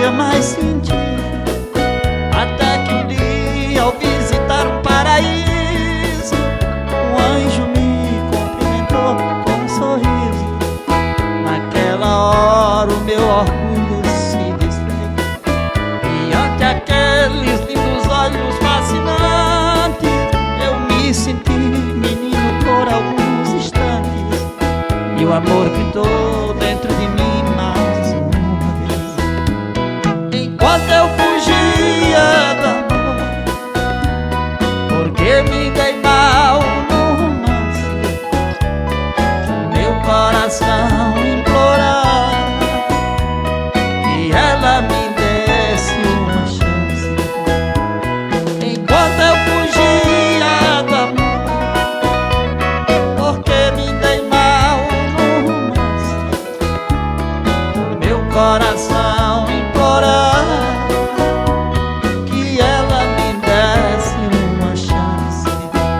mais senti. Até que um dia, ao visitar um paraíso, um anjo me cumprimentou com um sorriso. Naquela hora o meu orgulho se desfez, e ante aqueles lindos olhos fascinantes, eu me senti menino por alguns instantes, e o amor gritou dentro de mim mais uma vez. Enquanto eu fugia do amor, porque me dei mal no romance, meu coração implorava que ela me desse uma chance. Enquanto eu fugia do amor, porque me dei mal no romance, meu coração implorava que ela me desse uma chance.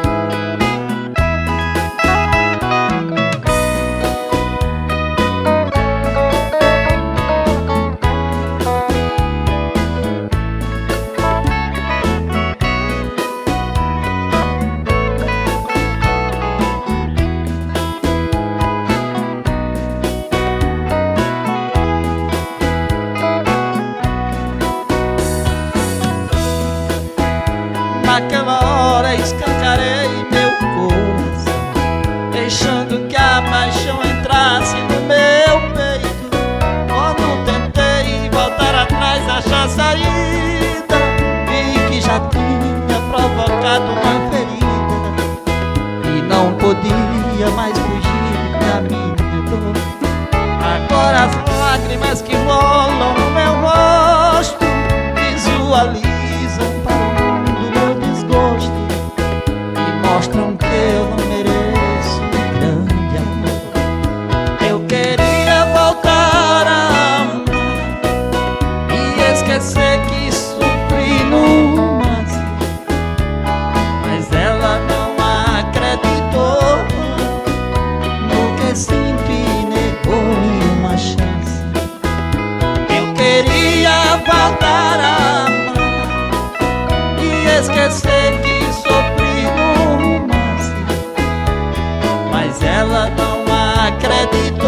Naquela hora escancarei meu coração, deixando que a paixão entrasse no meu peito. Quando tentei voltar atrás, achar saída, vi que já tinha provocado uma ferida e não podia mais fugir da minha dor. Agora as lágrimas que rolam no meu rosto visualizam para o mundo meu desgosto e mostram que eu não mereço um grande amor. Eu queria voltar a amar e esquecer que sofri no romance, mas ela não acreditou no que sinto e negou-me uma chance. Eu queria voltar a amar e esquecer que sofri no romance, mas ela não acreditou